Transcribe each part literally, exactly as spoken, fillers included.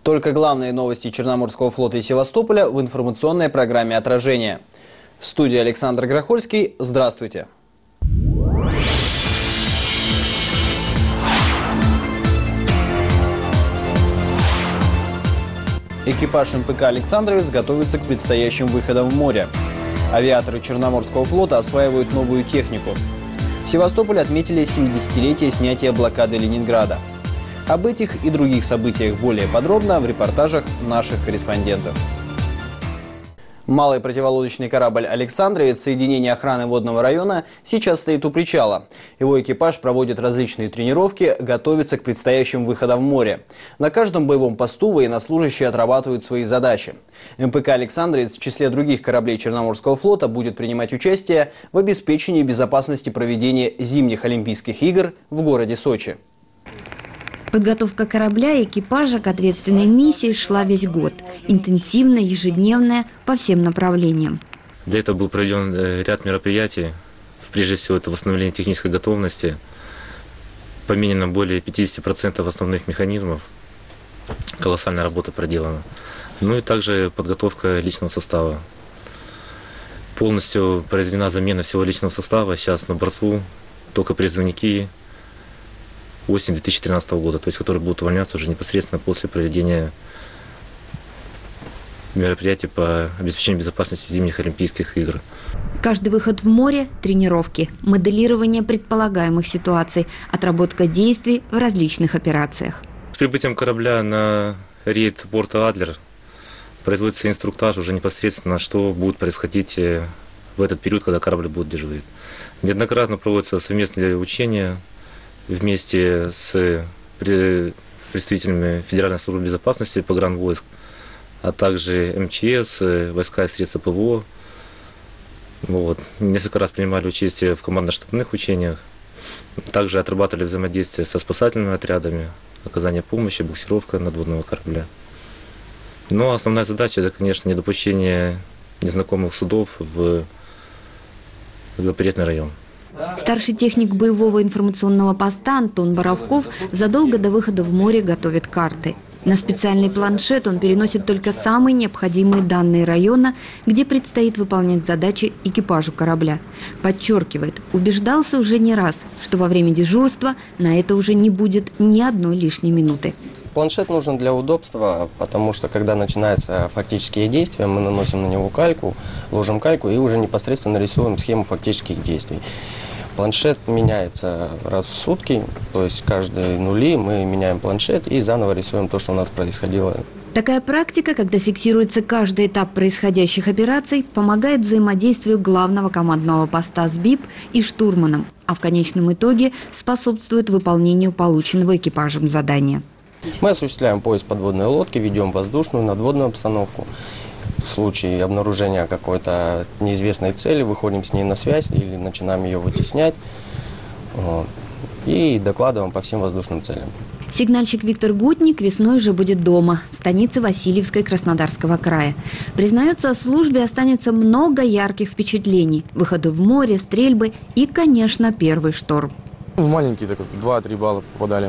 Только главные новости Черноморского флота и Севастополя в информационной программе «Отражение». В студии Александр Грохольский. Здравствуйте. Экипаж эм пэ ка «Александровец» готовится к предстоящим выходам в море. Авиаторы Черноморского флота осваивают новую технику. В Севастополе отметили семидесятилетие снятия блокады Ленинграда. Об этих и других событиях более подробно в репортажах наших корреспондентов. Малый противолодочный корабль «Александровец» соединения охраны водного района сейчас стоит у причала. Его экипаж проводит различные тренировки, готовится к предстоящим выходам в море. На каждом боевом посту военнослужащие отрабатывают свои задачи. эм пэ ка «Александровец» в числе других кораблей Черноморского флота будет принимать участие в обеспечении безопасности проведения зимних Олимпийских игр в городе Сочи. Подготовка корабля и экипажа к ответственной миссии шла весь год. Интенсивная, ежедневная, по всем направлениям. Для этого был проведен ряд мероприятий. Прежде всего, это восстановление технической готовности. Поменено более пятидесяти процентов основных механизмов. Колоссальная работа проделана. Ну и также подготовка личного состава. Полностью произведена замена всего личного состава. Сейчас на борту только призывники осень две тысячи тринадцатого года, то есть которые будут увольняться уже непосредственно после проведения мероприятий по обеспечению безопасности зимних Олимпийских игр. Каждый выход в море – тренировки, моделирование предполагаемых ситуаций, отработка действий в различных операциях. С прибытием корабля на рейд порта Адлер производится инструктаж уже непосредственно, что будет происходить в этот период, когда корабль будет дежурить. Неоднократно проводятся совместные учения вместе с представителями Федеральной службы безопасности, погранвойск, а также эм че эс, войска и средства пэ вэ о. Вот. Несколько раз принимали участие в командно-штабных учениях. Также отрабатывали взаимодействие со спасательными отрядами, оказание помощи, буксировка надводного корабля. Но основная задача – это, конечно, недопущение незнакомых судов в запретный район. Старший техник боевого информационного поста Антон Боровков задолго до выхода в море готовит карты. На специальный планшет он переносит только самые необходимые данные района, где предстоит выполнять задачи экипажу корабля. Подчеркивает, убеждался уже не раз, что во время дежурства на это уже не будет ни одной лишней минуты. Планшет нужен для удобства, потому что когда начинаются фактические действия, мы наносим на него кальку, ложим кальку и уже непосредственно рисуем схему фактических действий. Планшет меняется раз в сутки, то есть каждые нули мы меняем планшет и заново рисуем то, что у нас происходило. Такая практика, когда фиксируется каждый этап происходящих операций, помогает взаимодействию главного командного поста с БИП и штурманом, а в конечном итоге способствует выполнению полученного экипажем задания. Мы осуществляем поиск подводной лодки, ведем воздушную, надводную обстановку. В случае обнаружения какой-то неизвестной цели выходим с ней на связь или начинаем ее вытеснять. Вот, и докладываем по всем воздушным целям. Сигнальщик Виктор Гутник весной уже будет дома, в станице Васильевской Краснодарского края. Признается, о службе останется много ярких впечатлений. Выходы в море, стрельбы и, конечно, первый шторм. Маленькие, так два-три балла попадали.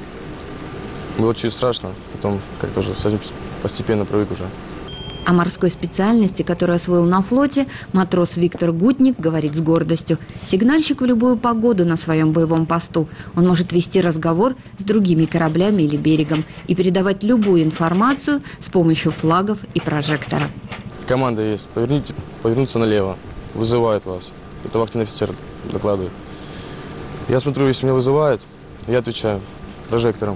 Было чуть страшно, потом как-то уже постепенно привык уже. О морской специальности, которую освоил на флоте, матрос Виктор Гутник говорит с гордостью. Сигнальщик в любую погоду на своем боевом посту. Он может вести разговор с другими кораблями или берегом и передавать любую информацию с помощью флагов и прожектора. Команда есть. Поверните, повернуться налево. Вызывают вас. Это вахтенный офицер докладывает. Я смотрю, если меня вызывают, я отвечаю прожектором.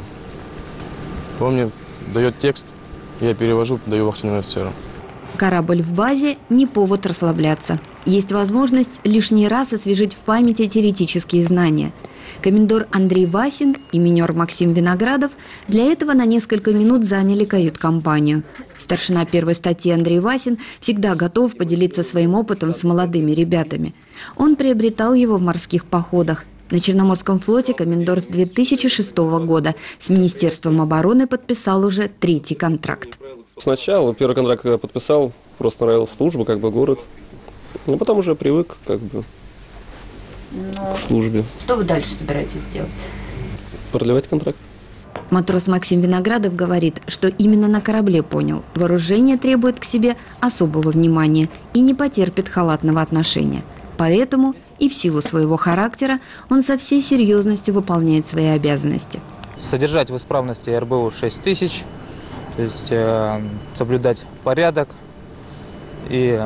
Он мне дает текст. Я перевожу, даю вахтенному офицеру. Корабль в базе – не повод расслабляться. Есть возможность лишний раз освежить в памяти теоретические знания. Комендор Андрей Васин и минер Максим Виноградов для этого на несколько минут заняли кают-компанию. Старшина первой статьи Андрей Васин всегда готов поделиться своим опытом с молодыми ребятами. Он приобретал его в морских походах. На Черноморском флоте комендор с две тысячи шестого года с Министерством обороны подписал уже третий контракт. Сначала первый контракт подписал, просто нравилась служба, как бы город. Но потом уже привык как бы Но... к службе. Что вы дальше собираетесь делать? Продлевать контракт. Матрос Максим Виноградов говорит, что именно на корабле понял, вооружение требует к себе особого внимания и не потерпит халатного отношения. Поэтому и в силу своего характера он со всей серьезностью выполняет свои обязанности. Содержать в исправности эр бэ у шесть тысяч, то есть э, соблюдать порядок и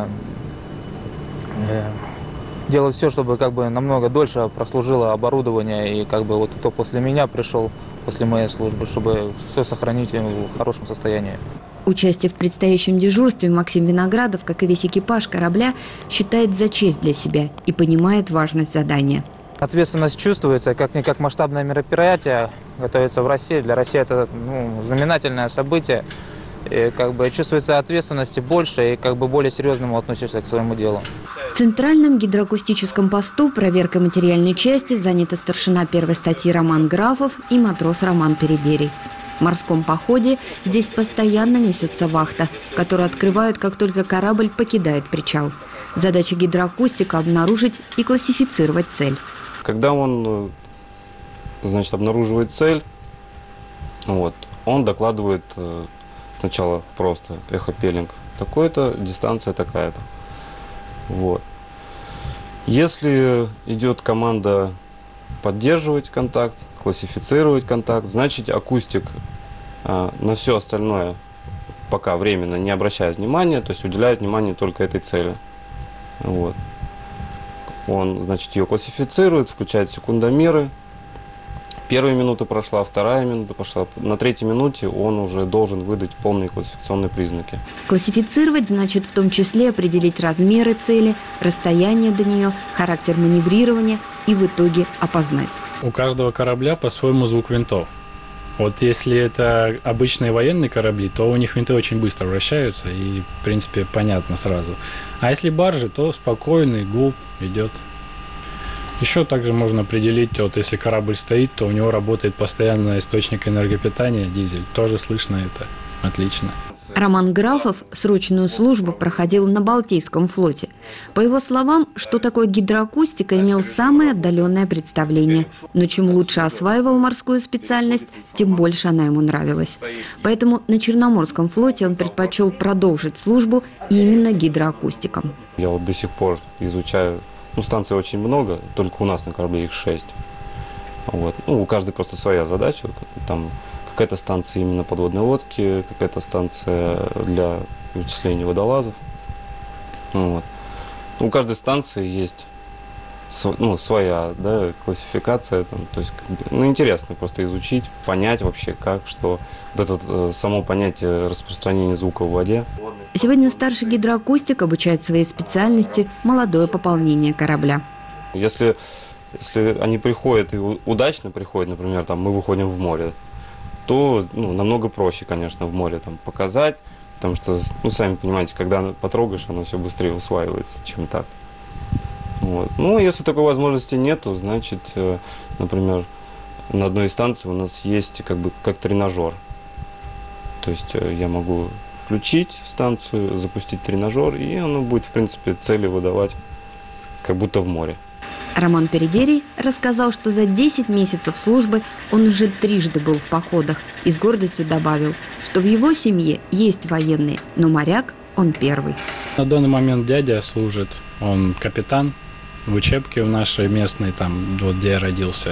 э, делать все, чтобы как бы намного дольше прослужило оборудование и как бы вот кто после меня пришел, после моей службы, чтобы все сохранить в хорошем состоянии. Участие в предстоящем дежурстве Максим Виноградов, как и весь экипаж корабля, считает за честь для себя и понимает важность задания. Ответственность чувствуется, как-никак масштабное мероприятие готовится в России. Для России это ну, знаменательное событие. И как бы чувствуется ответственности больше и как бы более серьезному относишься к своему делу. В Центральном гидроакустическом посту проверкой материальной части заняты старшина первой статьи Роман Графов и матрос Роман Передерий. В морском походе здесь постоянно несется вахта, которую открывают, как только корабль покидает причал. Задача гидроакустика – обнаружить и классифицировать цель. Когда он, значит, обнаруживает цель, вот, он докладывает сначала просто эхопеллинг такой-то, дистанция такая-то. Вот. Если идет команда поддерживать контакт, классифицировать контакт, значит акустик а, на все остальное пока временно не обращает внимания, то есть уделяет внимание только этой цели. Вот. Он, значит, ее классифицирует, включает секундомеры. Первая минута прошла, вторая минута пошла. На третьей минуте он уже должен выдать полные классификационные признаки. Классифицировать значит в том числе определить размеры цели, расстояние до нее, характер маневрирования и в итоге опознать. У каждого корабля по-своему звук винтов. Вот если это обычные военные корабли, то у них винты очень быстро вращаются и, в принципе, понятно сразу. А если баржи, то спокойный гул идет. Еще также можно определить, вот если корабль стоит, то у него работает постоянно источник энергопитания, дизель. Тоже слышно это. Отлично. Роман Графов срочную службу проходил на Балтийском флоте. По его словам, что такое гидроакустика, имел самое отдаленное представление. Но чем лучше осваивал морскую специальность, тем больше она ему нравилась. Поэтому на Черноморском флоте он предпочел продолжить службу именно гидроакустиком. Я вот до сих пор изучаю, ну, станций очень много, только у нас на корабле их шесть. Вот. Ну, у каждой просто своя задача. Там какая-то станция именно подводной лодки, какая-то станция для вычисления водолазов. Вот. У каждой станции есть ну, своя, да, классификация. Там, то есть, ну, интересно просто изучить, понять вообще, как, что. Вот это само понятие распространения звука в воде. Сегодня старший гидроакустик обучает своей специальности молодое пополнение корабля. Если, если они приходят и удачно приходят, например, там, мы выходим в море, то ну, намного проще, конечно, в море там, показать, потому что, ну, сами понимаете, когда потрогаешь, оно все быстрее усваивается, чем так. Вот. Ну, если такой возможности нету, значит, э, например, на одной из станций у нас есть как бы как тренажер. То есть э, я могу включить станцию, запустить тренажер, и оно будет, в принципе, цели выдавать, как будто в море. Роман Передерий рассказал, что за десять месяцев службы он уже трижды был в походах и с гордостью добавил, что в его семье есть военные, но моряк он первый. На данный момент дядя служит, он капитан в учебке в нашей местной, там, вот где я родился.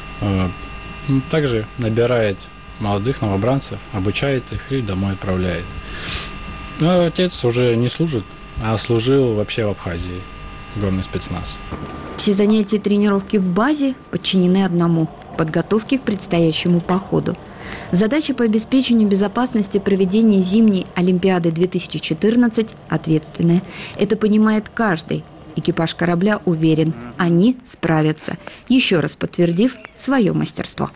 Также набирает молодых новобранцев, обучает их и домой отправляет. Но отец уже не служит, а служил вообще в Абхазии, горный спецназ. Все занятия и тренировки в базе подчинены одному – подготовке к предстоящему походу. Задача по обеспечению безопасности проведения зимней Олимпиады две тысячи четырнадцать ответственная. Это понимает каждый. Экипаж корабля уверен, они справятся, еще раз подтвердив свое мастерство.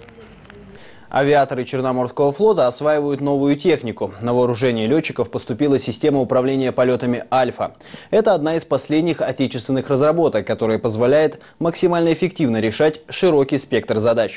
Авиаторы Черноморского флота осваивают новую технику. На вооружение летчиков поступила система управления полетами «Альфа». Это одна из последних отечественных разработок, которая позволяет максимально эффективно решать широкий спектр задач.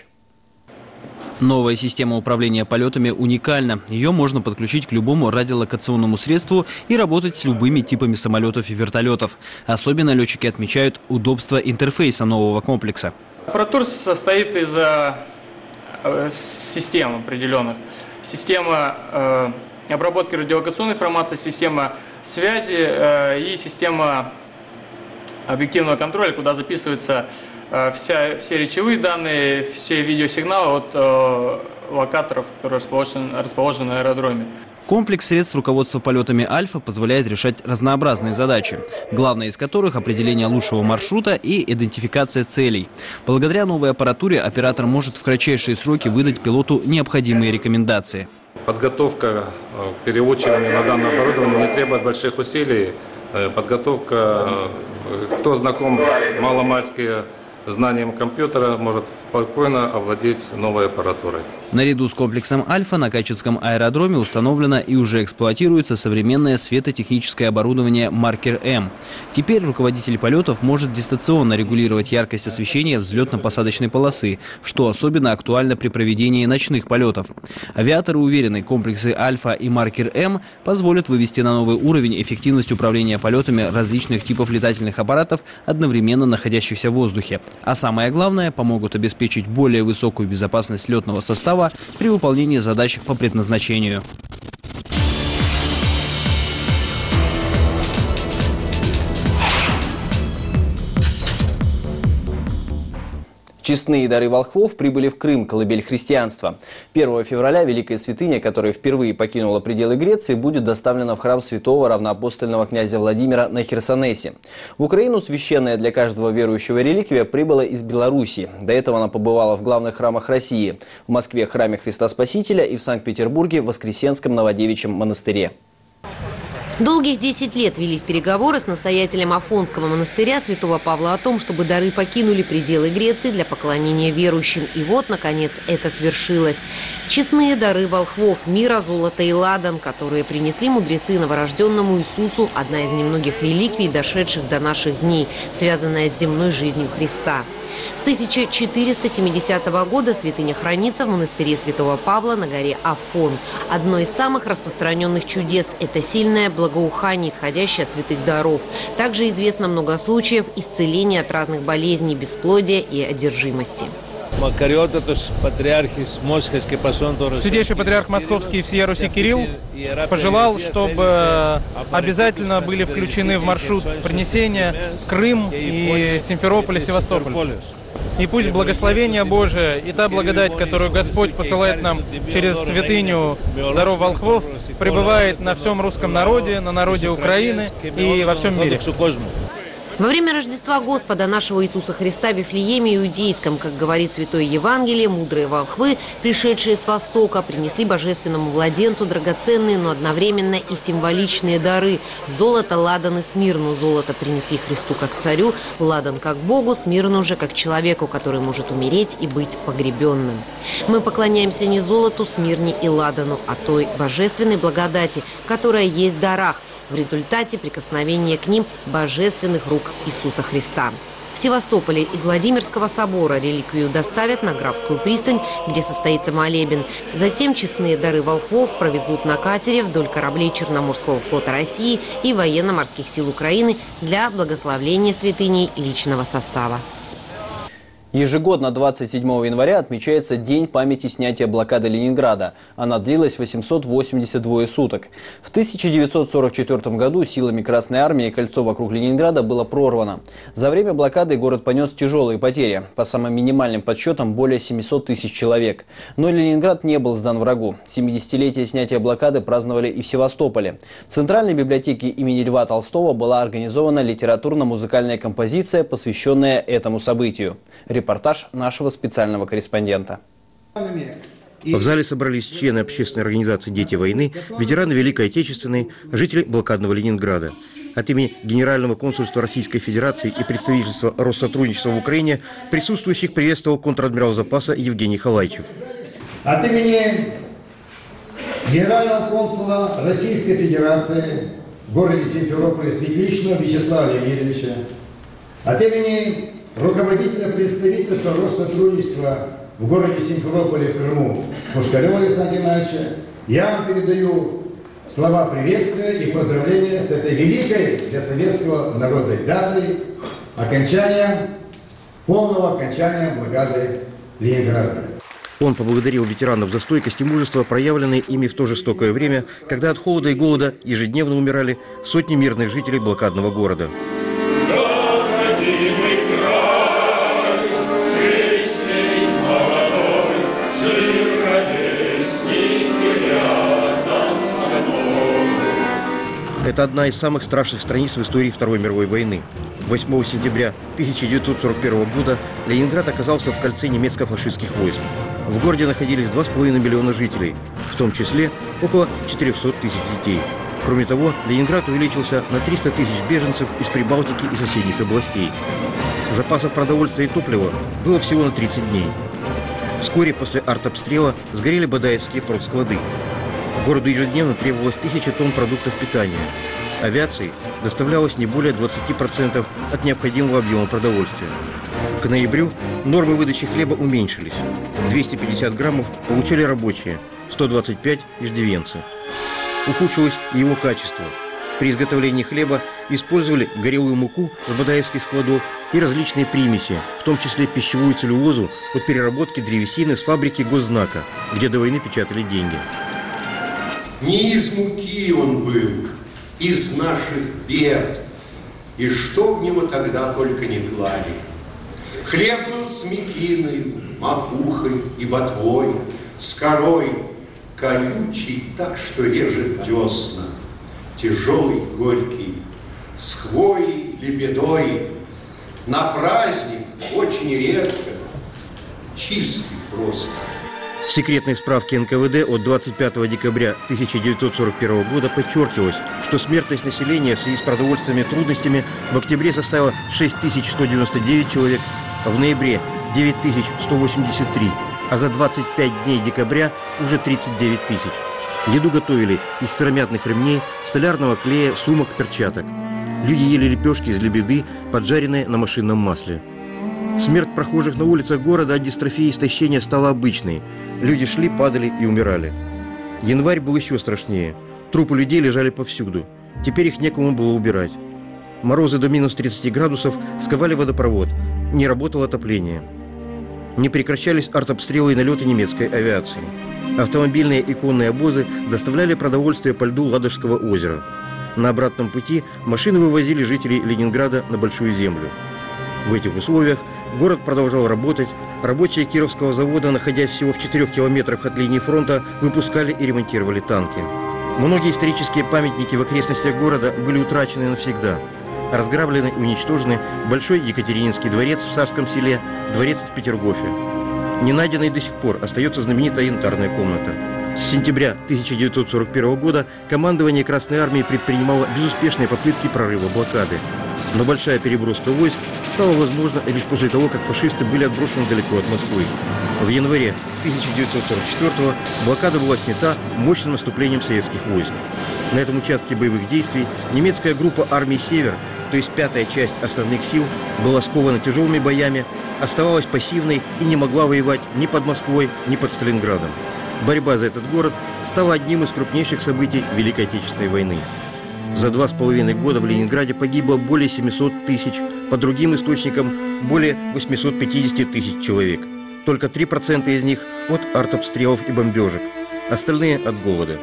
Новая система управления полетами уникальна. Ее можно подключить к любому радиолокационному средству и работать с любыми типами самолетов и вертолетов. Особенно летчики отмечают удобство интерфейса нового комплекса. Аппаратура состоит из э, систем определенных. Система э, обработки радиолокационной информации, система связи э, и система объективного контроля, куда записываются э, вся, все речевые данные, все видеосигналы от э, локаторов, которые расположены, расположены на аэродроме. Комплекс средств руководства полетами «Альфа» позволяет решать разнообразные задачи, главная из которых – определение лучшего маршрута и идентификация целей. Благодаря новой аппаратуре оператор может в кратчайшие сроки выдать пилоту необходимые рекомендации. Подготовка к переводчикам на данное оборудование не требует больших усилий. Подготовка, кто знаком маломальски знанием компьютера, может спокойно овладеть новой аппаратурой. Наряду с комплексом «Альфа» на Качетском аэродроме установлено и уже эксплуатируется современное светотехническое оборудование «Маркер М». Теперь руководитель полетов может дистанционно регулировать яркость освещения взлетно-посадочной полосы, что особенно актуально при проведении ночных полетов. Авиаторы уверены, комплексы «Альфа» и «Маркер М» позволят вывести на новый уровень эффективность управления полетами различных типов летательных аппаратов, одновременно находящихся в воздухе. А самое главное, помогут обеспечить более высокую безопасность летного состава при выполнении задач по предназначению. Честные дары волхвов прибыли в Крым, колыбель христианства. первого февраля великая святыня, которая впервые покинула пределы Греции, будет доставлена в храм святого равноапостольного князя Владимира на Херсонесе. В Украину священная для каждого верующего реликвия прибыла из Белоруссии. До этого она побывала в главных храмах России – в Москве – храме Христа Спасителя и в Санкт-Петербурге – в Воскресенском Новодевичьем монастыре. Долгих десять лет велись переговоры с настоятелем Афонского монастыря святого Павла о том, чтобы дары покинули пределы Греции для поклонения верующим. И вот, наконец, это свершилось. Честные дары волхвов, мира, золота и ладан, которые принесли мудрецы новорожденному Иисусу, одна из немногих реликвий, дошедших до наших дней, связанная с земной жизнью Христа. С тысяча четыреста семидесятого года святыня хранится в монастыре святого Павла на горе Афон. Одно из самых распространенных чудес – это сильное благоухание, исходящее от святых даров. Также известно много случаев исцеления от разных болезней, бесплодия и одержимости. Святейший патриарх Московский и всея Руси Кирилл пожелал, чтобы обязательно были включены в маршрут принесения Крым и Симферополь и Севастополь. И пусть благословение Божие и та благодать, которую Господь посылает нам через святыню даров волхвов, пребывает на всем русском народе, на народе Украины и во всем мире. Во время Рождества Господа нашего Иисуса Христа в Вифлееме Иудейском, как говорит Святое Евангелие, мудрые волхвы, пришедшие с Востока, принесли божественному младенцу драгоценные, но одновременно и символичные дары. Золото, ладан и смирну. Золото принесли Христу как царю, ладан как Богу, смирну же как человеку, который может умереть и быть погребенным. Мы поклоняемся не золоту, смирне и ладану, а той божественной благодати, которая есть в дарах, в результате прикосновения к ним божественных рук Иисуса Христа. В Севастополе из Владимирского собора реликвию доставят на Графскую пристань, где состоится молебен. Затем честные дары волхвов провезут на катере вдоль кораблей Черноморского флота России и военно-морских сил Украины для благословления святыней личного состава. Ежегодно двадцать седьмого января отмечается День памяти снятия блокады Ленинграда. Она длилась восемьсот восемьдесят двое суток. В тысяча девятьсот сорок четвёртом году силами Красной Армии кольцо вокруг Ленинграда было прорвано. За время блокады город понес тяжелые потери. По самым минимальным подсчетам более семисот тысяч человек. Но Ленинград не был сдан врагу. семидесятилетие снятия блокады праздновали и в Севастополе. В Центральной библиотеке имени Льва Толстого была организована литературно-музыкальная композиция, посвященная этому событию. Репортаж нашего специального корреспондента. В зале собрались члены общественной организации «Дети войны», ветераны Великой Отечественной, жители блокадного Ленинграда. От имени Генерального консульства Российской Федерации и представительства Россотрудничества в Украине присутствующих приветствовал контр-адмирал запаса Евгений Халайчев. От имени Генерального консула Российской Федерации в городе Симферополе Светличного Вячеслава Леонидовича, от имени руководителя представительства Россотрудничества в городе Симферополе в Крыму Пушкарева Александра Геннадьевича, я вам передаю слова приветствия и поздравления с этой великой для советского народа датой окончания, полного окончания блокады Ленинграда. Он поблагодарил ветеранов за стойкость и мужество, проявленные ими в то жестокое время, когда от холода и голода ежедневно умирали сотни мирных жителей блокадного города. Это одна из самых страшных страниц в истории Второй мировой войны. восьмого сентября тысяча девятьсот сорок первого года Ленинград оказался в кольце немецко-фашистских войск. В городе находились два с половиной миллиона жителей, в том числе около четырёхсот тысяч детей. Кроме того, Ленинград увеличился на триста тысяч беженцев из Прибалтики и соседних областей. Запасов продовольствия и топлива было всего на тридцать дней. Вскоре после артобстрела сгорели бадаевские продсклады. Городу ежедневно требовалось тысяча тонн продуктов питания. Авиацией доставлялось не более двадцати процентов от необходимого объема продовольствия. К ноябрю нормы выдачи хлеба уменьшились. двести пятьдесят граммов получали рабочие, сто двадцать пять – иждивенцы. Ухудшилось и его качество. При изготовлении хлеба использовали горелую муку с бадаевских складов и различные примеси, в том числе пищевую целлюлозу от переработки древесины с фабрики Госзнака, где до войны печатали деньги. Не из муки он был, из наших бед, и что в него тогда только не клали. Хлеб был с мекиной, макухой и ботвой, с корой, колючий так, что режет десна, тяжелый, горький, с хвоей, лебедой, на праздник очень редко, чистый просто. В секретной справке эн ка вэ дэ от двадцать пятого декабря тысяча девятьсот сорок первого года подчеркивалось, что смертность населения в связи с продовольственными трудностями в октябре составила шесть тысяч сто девяносто девять человек, а в ноябре – девять тысяч сто восемьдесят три, а за двадцать пять дней декабря уже тридцать девять тысяч. Еду готовили из сыромятных ремней, столярного клея, сумок, перчаток. Люди ели лепешки из лебеды, поджаренные на машинном масле. Смерть прохожих на улицах города от дистрофии и истощения стала обычной. Люди шли, падали и умирали. Январь был еще страшнее. Трупы людей лежали повсюду. Теперь их некому было убирать. Морозы до минус тридцати градусов сковали водопровод. Не работало отопление. Не прекращались артобстрелы и налеты немецкой авиации. Автомобильные и конные обозы доставляли продовольствие по льду Ладожского озера. На обратном пути машины вывозили жителей Ленинграда на Большую Землю. В этих условиях город продолжал работать. Рабочие Кировского завода, находясь всего в четырех километрах от линии фронта, выпускали и ремонтировали танки. Многие исторические памятники в окрестностях города были утрачены навсегда. Разграблены и уничтожены Большой Екатерининский дворец в Савском селе, дворец в Петергофе. Не найденной до сих пор остается знаменитая янтарная комната. С сентября тысяча девятьсот сорок первого года командование Красной Армии предпринимало безуспешные попытки прорыва блокады. Но большая переброска войск стала возможна лишь после того, как фашисты были отброшены далеко от Москвы. В январе тысяча девятьсот сорок четвёртого блокада была снята мощным наступлением советских войск. На этом участке боевых действий немецкая группа армий «Север», то есть пятая часть основных сил, была скована тяжелыми боями, оставалась пассивной и не могла воевать ни под Москвой, ни под Сталинградом. Борьба за этот город стала одним из крупнейших событий Великой Отечественной войны. За два с половиной года в Ленинграде погибло более семисот тысяч, по другим источникам более восьмисот пятидесяти тысяч человек. Только три процента из них от артобстрелов и бомбежек, остальные от голода.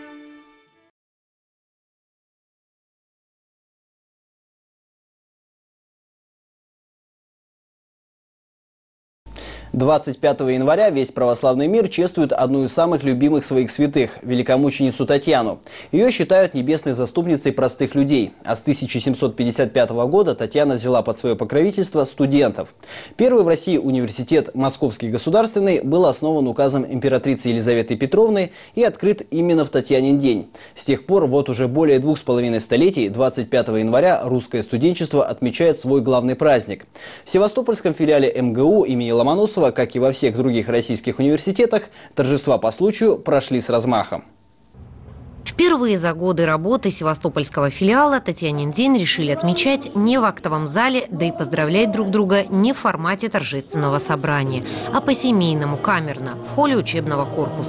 двадцать пятого января весь православный мир чествует одну из самых любимых своих святых – великомученицу Татьяну. Ее считают небесной заступницей простых людей. А с тысяча семьсот пятьдесят пятого года Татьяна взяла под свое покровительство студентов. Первый в России университет Московский государственный был основан указом императрицы Елизаветы Петровны и открыт именно в Татьянин день. С тех пор вот уже более двух с половиной столетий двадцать пятого января русское студенчество отмечает свой главный праздник. В Севастопольском филиале эм гэ у имени Ломоносова, как и во всех других российских университетах, торжества по случаю прошли с размахом. Впервые за годы работы севастопольского филиала Татьянин день решили отмечать не в актовом зале, да и поздравлять друг друга не в формате торжественного собрания, а по-семейному, камерно, в холле учебного корпуса.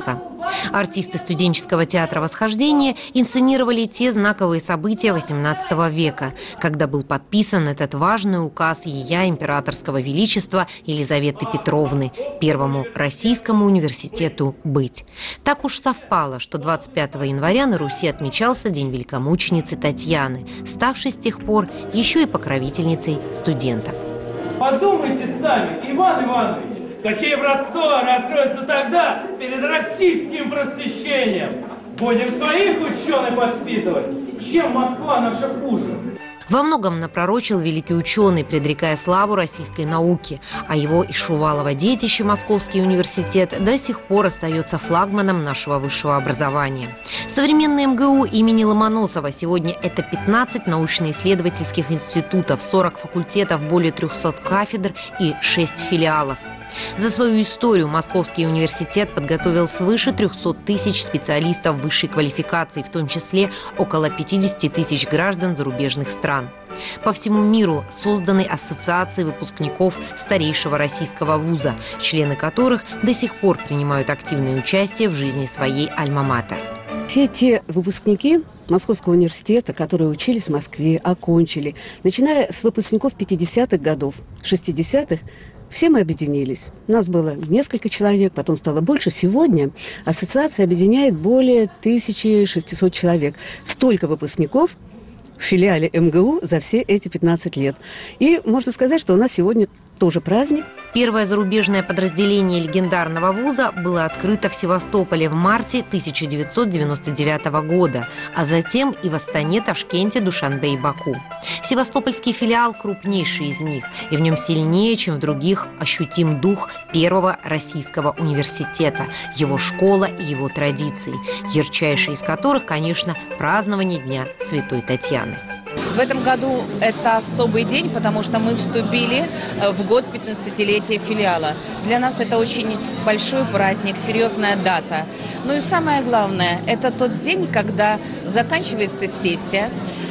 Артисты студенческого театра «Восхождение» инсценировали те знаковые события восемнадцатого века, когда был подписан этот важный указ Ея Императорского Величества Елизаветы Петровны, первому российскому университету быть. Так уж совпало, что двадцать пятого января на Руси отмечался День великомученицы Татьяны, ставшей с тех пор еще и покровительницей студентов. Подумайте сами, Иван Иванович, какие просторы откроются тогда перед российским просвещением. Будем своих ученых воспитывать, чем Москва наша хуже. Во многом напророчил великий ученый, предрекая славу российской науки, а его и Шувалово детище Московский университет до сих пор остается флагманом нашего высшего образования. Современный эм гэ у имени Ломоносова сегодня это пятнадцать научно-исследовательских институтов, сорок факультетов, более трехсот кафедр и шесть филиалов. За свою историю Московский университет подготовил свыше трехсот тысяч специалистов высшей квалификации, в том числе около пятидесяти тысяч граждан зарубежных стран. По всему миру созданы ассоциации выпускников старейшего российского вуза, члены которых до сих пор принимают активное участие в жизни своей альма-матер. Все те выпускники Московского университета, которые учились в Москве, окончили, начиная с выпускников пятидесятых годов, шестидесятых, все мы объединились. Нас было несколько человек, потом стало больше. Сегодня ассоциация объединяет более тысячи шестисот человек. Столько выпускников в филиале эм гэ у за все эти пятнадцать лет. И можно сказать, что у нас сегодня тоже праздник. Первое зарубежное подразделение легендарного вуза было открыто в Севастополе в марте тысяча девятьсот девяносто девятого года, а затем и в Астане, Ташкенте, Душанбе и Баку. Севастопольский филиал крупнейший из них, и в нем сильнее, чем в других, ощутим дух первого российского университета, его школа и его традиции, ярчайшие из которых, конечно, празднование Дня Святой Татьяны. В этом году это особый день, потому что мы вступили в год пятнадцатилетия филиала. Для нас это очень большой праздник, серьезная дата. Ну и самое главное, это тот день, когда заканчивается сессия,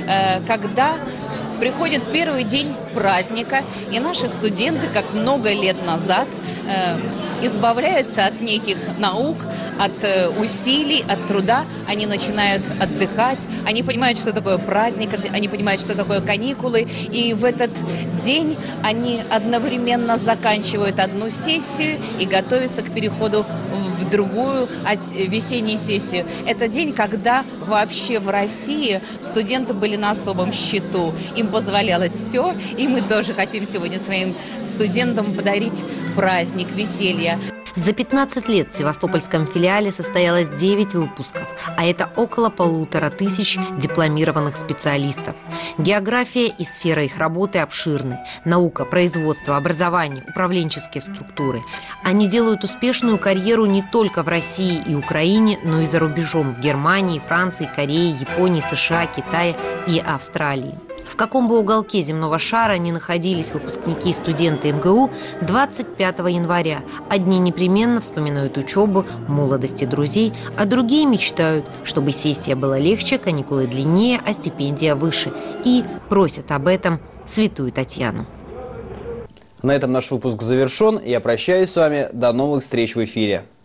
когда приходит первый день праздника, и наши студенты, как много лет назад, избавляются от неких наук, от усилий, от труда. Они начинают отдыхать, они понимают, что такое праздник, они понимают, что такое каникулы. И в этот день они одновременно заканчивают одну сессию и готовятся к переходу в другую весеннюю сессию. Это день, когда вообще в России студенты были на особом счету. Им позволялось все, и мы тоже хотим сегодня своим студентам подарить праздник, веселье. За пятнадцать лет в Севастопольском филиале состоялось девять выпусков, а это около полутора тысяч дипломированных специалистов. География и сфера их работы обширны. Наука, производство, образование, управленческие структуры. Они делают успешную карьеру не только в России и Украине, но и за рубежом – в Германии, Франции, Корее, Японии, США, Китае и Австралии. В каком бы уголке земного шара ни находились выпускники и студенты эм гэ у, двадцать пятого января одни непременно вспоминают учебу, молодости друзей, а другие мечтают, чтобы сессия была легче, каникулы длиннее, а стипендия выше. И просят об этом Святую Татьяну. На этом наш выпуск завершен. Я прощаюсь с вами. До новых встреч в эфире.